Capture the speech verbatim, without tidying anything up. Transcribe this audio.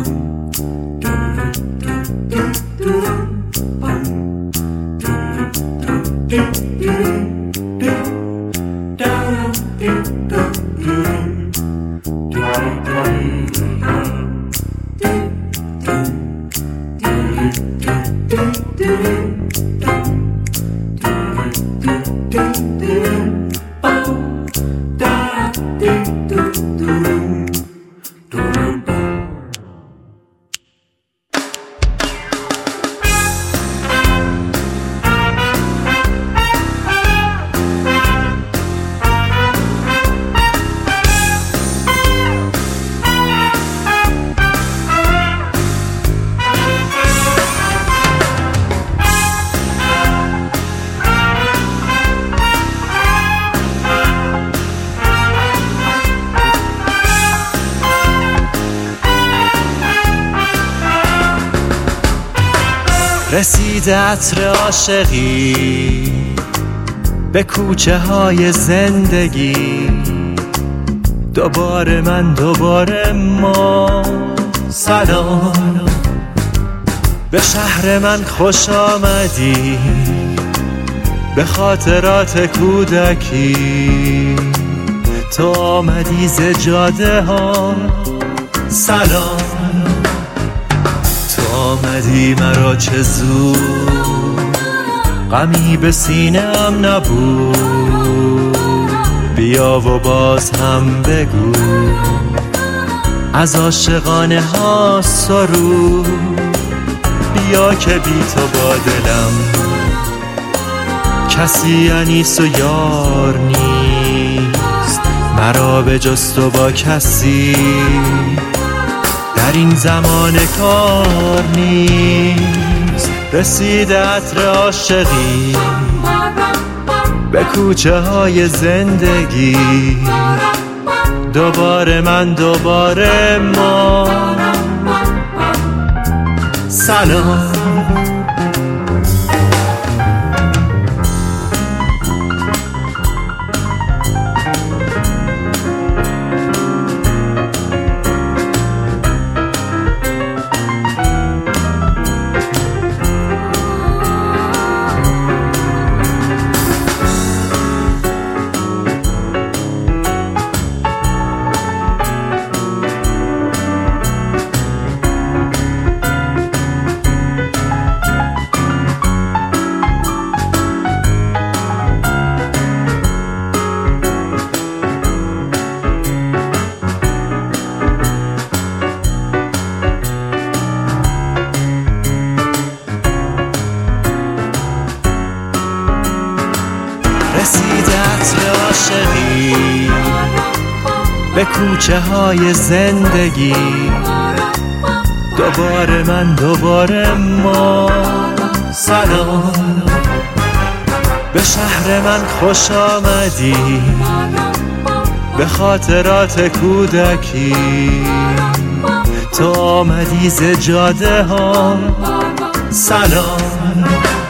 رسیده عطر عاشقی به کوچه های زندگی، دوباره من دوباره ما. سلام به شهر من، خوش آمدی به خاطرات کودکی، تو آمدی ز جاده ها. سلام آمدی مرا چه زود، غمی به سینه‌ام نبود. بیا و باز هم بگو از عاشقانه ها سرود. بیا که بی تو با دلم کسی انیس و یار نیست، مرا به جز تو با کسی در این زمان کار نیست. رسیده عطر عاشقی به کوچه های زندگی، دوباره من دوباره ما. سلام رسیده عطر عاشقی به کوچه های زندگی، دوباره من دوباره ما. سلام به شهر من، خوش آمدی به خاطرات کودکی، تو آمدی ز جاده ها. سلام